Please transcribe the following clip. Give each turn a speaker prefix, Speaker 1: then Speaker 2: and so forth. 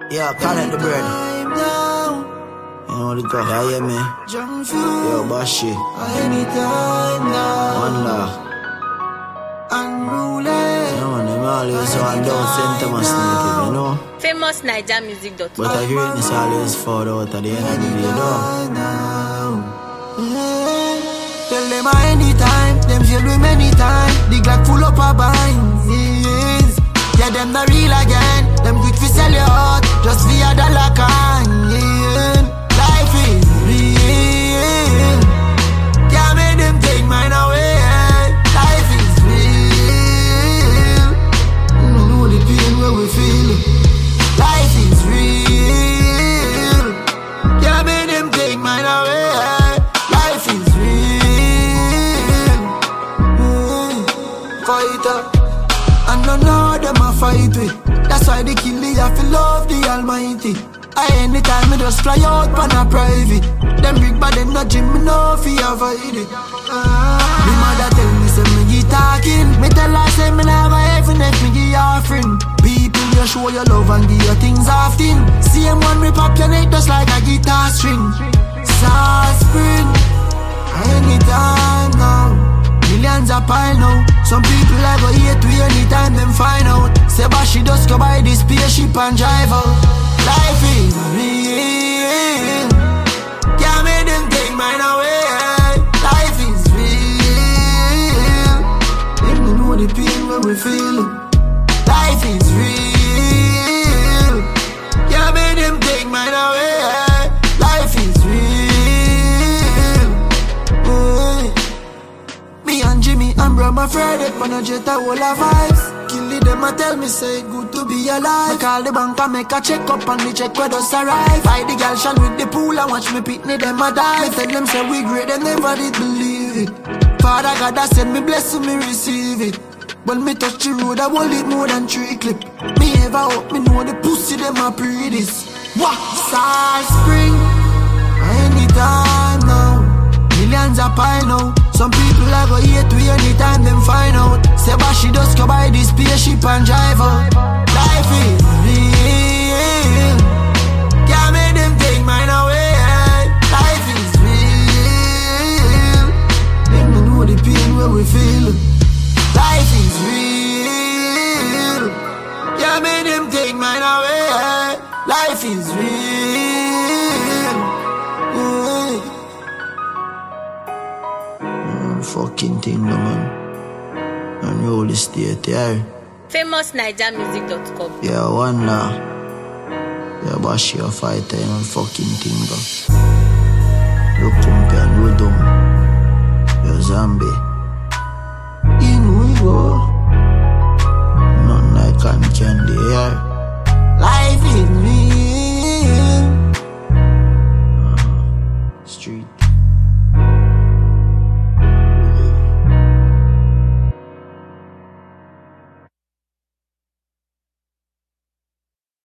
Speaker 1: Yeah, connect the bread. You know the talk, you hear me? Yo, Bashi.
Speaker 2: Anytime now.
Speaker 1: Wonder.
Speaker 2: Unruly.
Speaker 1: You know, them always want down St. Thomas native, you know?
Speaker 3: FamousNigermusic.com.
Speaker 1: But the greatness always fall out at the end of the day, you know?
Speaker 2: Tell them anytime, them feel with many times. The Glock full up a binds. Yeah, them not real again. Them quick to sell your heart just via dollar can. Life is real. Can't make them take mine away. Life is real. You know the pain where we feel. Life is real. Can't make them take mine away. Life is real. Fighter. And none of them a fight with. That's why they kill me, I feel love the Almighty. Anytime me just fly out pan a private. Them big bad them not gym, me no fear avoid it. Me mother tell me say me get talking. Me tell her say me never heaven if me give offering. People you show your love and give your things often. Same one me pop your neck just like a guitar string. South Spring. Anytime now. Millions a pile now. Some people I go hate we anytime them find out. Say Bashi just go buy this spaceship and drive out. Life is real. Can't make them take mine away. Life is real. Them don't know the pain when we feel. Life is real. Can't make them take mine away. Life is real. Me and Jimmy and bro, my friend, it on a jet, all our vibes. Kill it, them a tell me, say, good to be alive. I call the bank and make a check up and the check where does arrive. Fight the girl shine with the pool and watch me pitney, them a die. Me tell them, say, we great, they never did believe it. Father God, I said, me bless you, me receive it. When me touch the road, I hold it more than 3 clip. Me ever up, me know the pussy, them a pre this. What? South Spring. Anytime now. Millions a pile now. Some people I go hate we anytime them find out. Say Bashi just go buy this spaceship and drive out. Life is real. Can't make them take mine away. Life is real. Them don't know the pain where we feel. Life is real. Can't make them take mine away. Life is real.
Speaker 1: Fucking thing, no man. And roll the state, yeah.
Speaker 3: FamousNigermusic.com.
Speaker 1: Yeah, Wonder. Yeah, Bashi a fighter, and fucking thing, go. Look, come and do dumb.